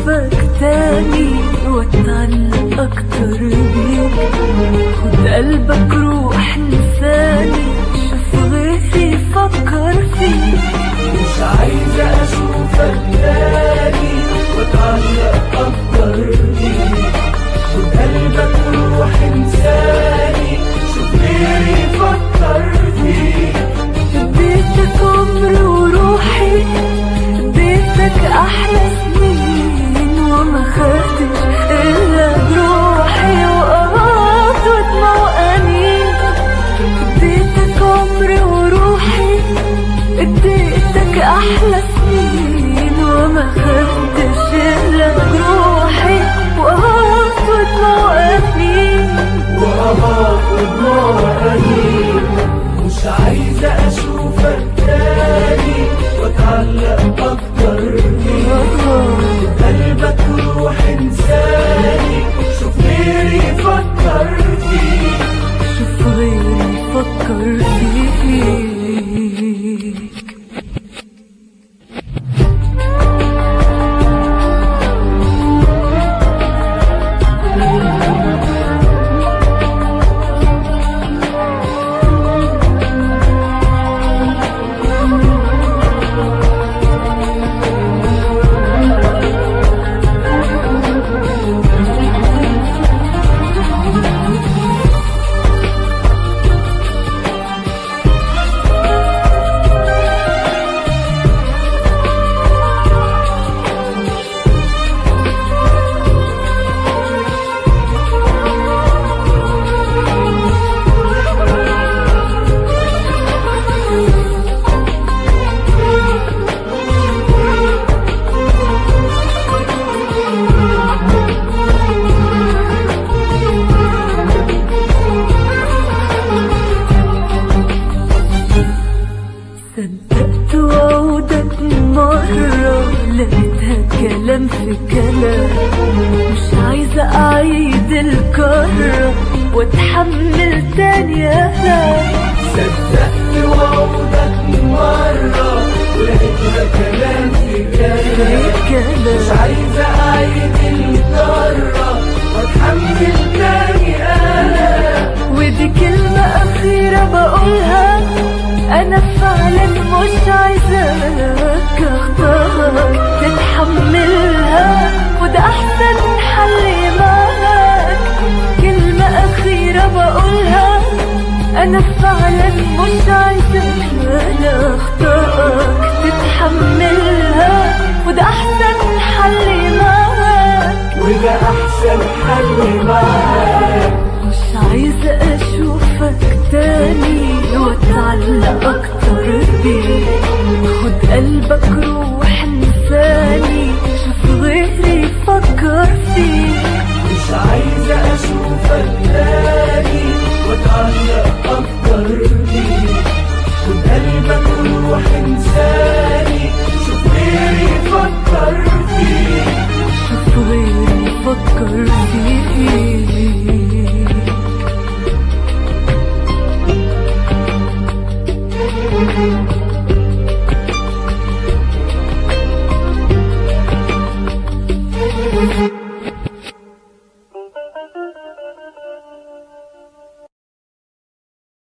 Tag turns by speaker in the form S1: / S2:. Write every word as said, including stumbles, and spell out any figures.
S1: اشوفك تاني واتعلق اكتر بيك. خد قلبك روح انساني، شوف غيري فكر فيك.
S2: مش عايزة اشوفك تاني واتعلق اكتر بيك. خد قلبك روح انساني، شوف غيري فكر فيك.
S1: اديتك عمري وروحي، اديتك احلى سنين، وما خدتش الا بروحي وقرات ودموع وانين. اديتك عمري وروحي، اديتك احلى سنين، وما خدتش الا بروحي وقرات ودموع وانين.
S2: وقرات ودموع وانين. مش عايزة اشوفك تاني واتعلق اكتر بيك. قلبك روح انساني، شوف غيري فكر فيك.
S1: شوف غيري فكر فيك. صدقت وعودك مرة، لقيتها كلام في كلام. مش عايزة أعيد الكرة واتحمل تاني ألام.
S2: صدقت وعودك مرة، ولقيتها كلام في كلام. مش عايزة أعيد الكرة واتحمل تاني ألام.
S1: ودي كلمة أخيرة بقولها، أنا فعلا مش عايزاك أخطاك تتحملها، وده أحسن حل معاك. كلمة أخيرة بقولها، أنا فعلا مش عايزاك أخطاك تتحملها، وده أحسن حل معاك.
S2: وده أحسن حل معاك.
S1: مش عايزة أشوفك تاني واتعلق أكتر بيك. خد قلبك روح انساني، شوف غيري فكر فيك.
S2: مش عايزة أشوفك تاني واتعلق أكتر بيك. خد قلبك روح انساني، شوف غيري فكر فيك.
S1: شوف غيري فكر فيك.